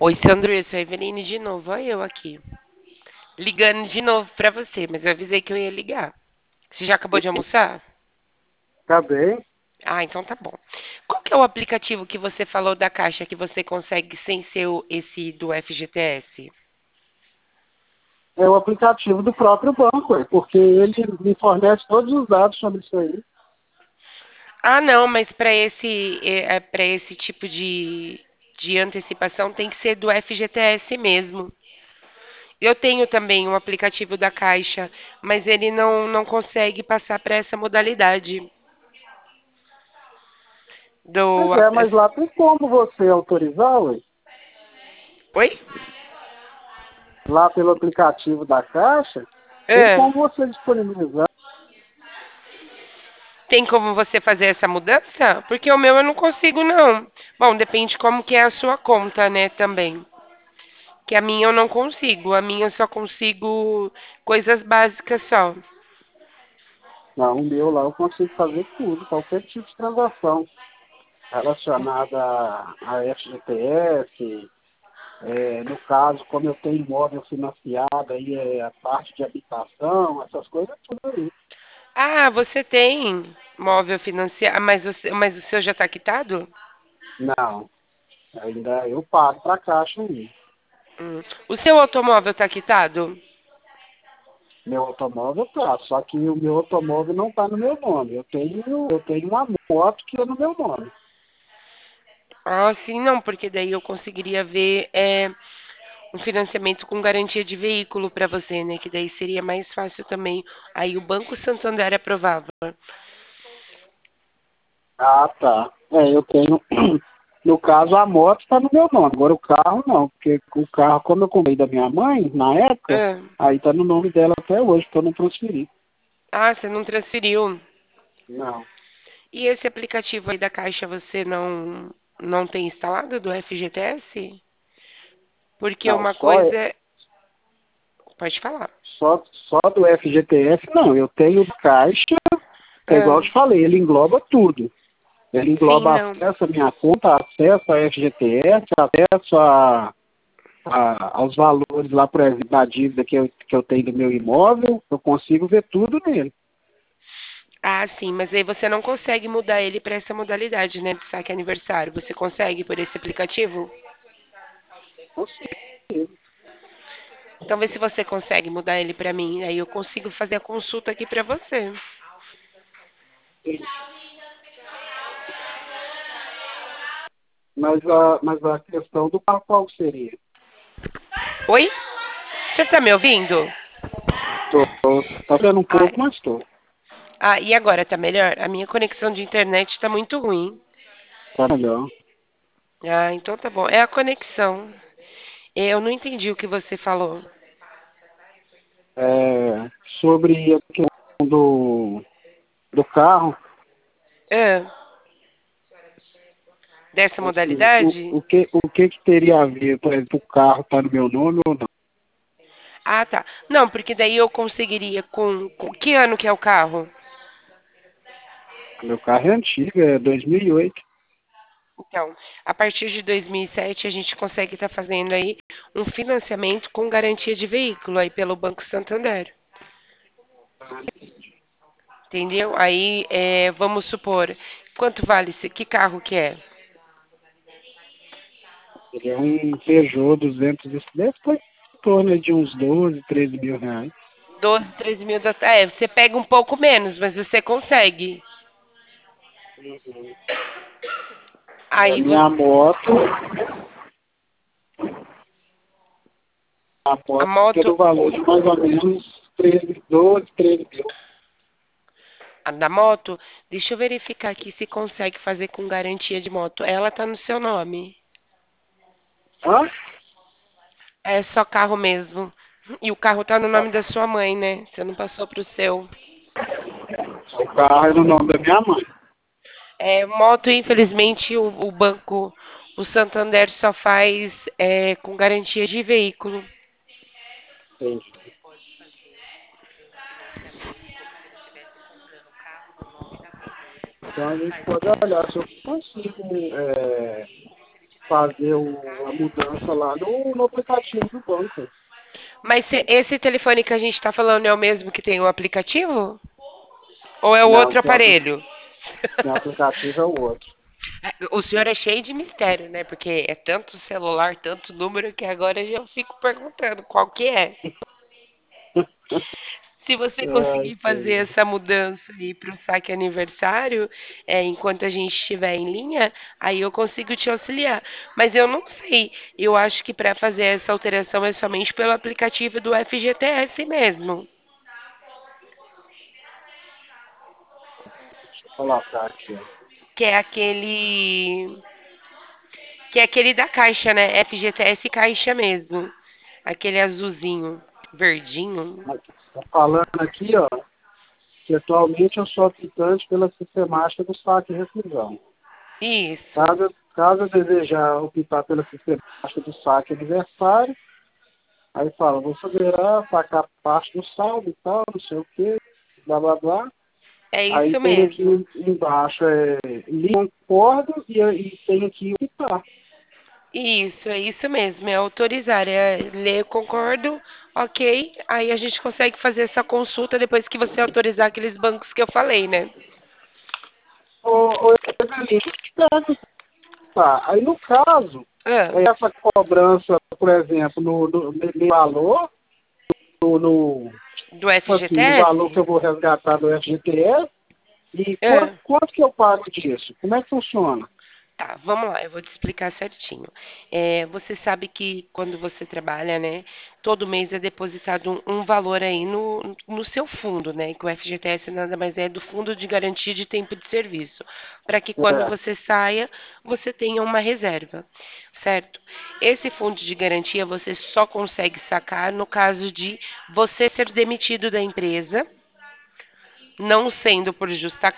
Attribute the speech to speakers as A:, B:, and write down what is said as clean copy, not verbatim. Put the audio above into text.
A: Oi, Sandro, eu sou a Eveline de novo. Olha eu aqui. Ligando de novo pra você, mas eu avisei que eu ia ligar. Você já acabou de almoçar?
B: Tá bem.
A: Ah, então tá bom. Qual que é o aplicativo que você falou da Caixa que você consegue sem ser esse do FGTS?
B: É o aplicativo do próprio banco, porque ele me fornece todos os dados sobre isso aí.
A: Ah, não, mas para esse tipo de antecipação tem que ser do FGTS mesmo. Eu tenho também um aplicativo da Caixa, mas ele não consegue passar para essa modalidade
B: Pois
A: do.
B: é, mas lá tem como você autorizar, ué?
A: Oi?
B: Lá pelo aplicativo da Caixa, tem
A: É.
B: como você disponibilizar.
A: Tem como você fazer essa mudança? Porque o meu eu não consigo, não. Bom, depende como que é a sua conta, né, também. Que a minha eu não consigo. A minha eu só consigo coisas básicas só.
B: Não, o meu lá eu consigo fazer tudo, qualquer tipo de transação relacionada a FGTS. No caso, como eu tenho imóvel financiado, aí é a parte de habitação, essas coisas tudo aí.
A: Ah, você tem móvel financiado, mas o seu já está quitado?
B: Não, ainda eu pago para a Caixa ainda.
A: O seu automóvel está quitado?
B: Meu automóvel tá, só que o meu automóvel não está no meu nome. Eu tenho uma moto que é no meu nome.
A: Ah, sim, não, porque daí eu conseguiria ver um financiamento com garantia de veículo para você, né? Que daí seria mais fácil também. Aí o Banco Santander aprovava.
B: Ah, tá. Eu tenho. No caso, a moto está no meu nome. Agora o carro não, porque o carro, como eu comprei da minha mãe, na época,
A: Ah,
B: aí está no nome dela até hoje, porque eu não transferi.
A: ah, você não transferiu.
B: Não.
A: E esse aplicativo aí da Caixa você não tem instalado do FGTS? Porque
B: Não,
A: uma coisa é. Pode falar.
B: só do FGTS, não. Eu tenho Caixa, é igual eu
A: Ah,
B: te falei, ele engloba tudo. Ele
A: sim,
B: engloba
A: não.
B: acesso à minha conta, acesso a FGTS, acesso aos valores lá, por exemplo, da dívida que eu tenho do meu imóvel, eu consigo ver tudo nele.
A: Ah, sim, mas aí você não consegue mudar ele para essa modalidade, né? De saque aniversário. Você consegue por esse aplicativo?
B: Consigo.
A: Então vê se você consegue mudar ele para mim. Aí eu consigo fazer a consulta aqui para você.
B: Mas a questão do carro qual seria?
A: Oi? Você tá me ouvindo?
B: Tá sendo um
A: Ah,
B: pouco, mas estou.
A: e agora tá melhor? A minha conexão de internet tá muito ruim.
B: Tá melhor.
A: Ah, então tá bom. É a conexão. Eu não entendi o que você falou.
B: Sobre a questão do carro,
A: Ah, dessa
B: assim,
A: modalidade?
B: o que teria a ver, por exemplo, o carro tá no meu nome ou não?
A: Ah, tá. Não, porque daí eu conseguiria com. Que ano que é o carro?
B: Meu carro é antigo, é 2008.
A: Então, a partir de 2007 a gente consegue estar fazendo aí um financiamento com garantia de veículo aí pelo Banco Santander. Entendeu? Aí, vamos supor, quanto vale esse, que carro que é?
B: Ele é um Peugeot 200, deve estar em torno de uns 12, 13 mil reais.
A: 12, 13 mil. Você pega um pouco menos, mas você consegue.
B: E a
A: Aí
B: minha
A: você, a
B: moto
A: moto,
B: pelo valor de mais ou menos 13, 12, 13 mil.
A: a da moto, deixa eu verificar aqui se consegue fazer com garantia de moto. Ela tá no seu nome.
B: Ah,
A: É só carro mesmo. E o carro tá no nome da sua mãe, né? Você não passou pro seu.
B: o carro é no nome da minha mãe.
A: Moto, infelizmente, o banco, o Santander só faz com garantia de veículo.
B: Entendi. Então a gente pode olhar se eu consigo. fazer a mudança lá no aplicativo do banco.
A: Mas esse telefone que a gente tá falando é o mesmo que tem o aplicativo? Ou é o
B: Não,
A: outro aparelho?
B: tem aplicativo é o outro.
A: O senhor é cheio de mistério, né? Porque é tanto celular, tanto número, que agora eu fico perguntando qual que é. Se você
B: Ai,
A: conseguir fazer
B: senhor.
A: essa mudança aí para o saque aniversário, enquanto a gente estiver em linha, aí eu consigo te auxiliar. Mas eu não sei. Eu acho que para fazer essa alteração é somente pelo aplicativo do FGTS mesmo,
B: Deixa eu colocar aqui, ó.
A: que é aquele que é aquele da Caixa, né? FGTS Caixa mesmo. Aquele azulzinho, verdinho.
B: Tá falando aqui, ó, que atualmente eu sou aplicante pela sistemática do saque e rescisão.
A: Isso.
B: Caso eu desejar optar pela sistemática do saque aniversário, aí fala, você deverá sacar parte do saldo e tal, não sei o quê, blá blá blá.
A: É
B: Aí
A: isso
B: tem aqui
A: mesmo.
B: embaixo, concordo e tem aqui optar.
A: Isso, é isso mesmo, é autorizar, é ler, concordo, ok. Aí a gente consegue fazer essa consulta depois que você autorizar aqueles bancos que eu falei, né?
B: Ô, Evelyn, deixa eu te perguntar. Aí no caso,
A: Ah,
B: essa cobrança, por exemplo, no valor, no,
A: do
B: tipo assim, no valor que
A: FGTS?
B: eu vou resgatar do FGTS, e
A: Ah.
B: quanto que eu pago disso? Como é que funciona?
A: Tá, vamos lá, eu vou te explicar certinho. Você sabe que quando você trabalha, né, todo mês é depositado um valor aí no seu fundo, né? Que o FGTS nada mais é do Fundo de Garantia de Tempo de Serviço, para que quando
B: É,
A: você saia, você tenha uma reserva, certo? Esse fundo de garantia você só consegue sacar no caso de você ser demitido da empresa, não sendo por justa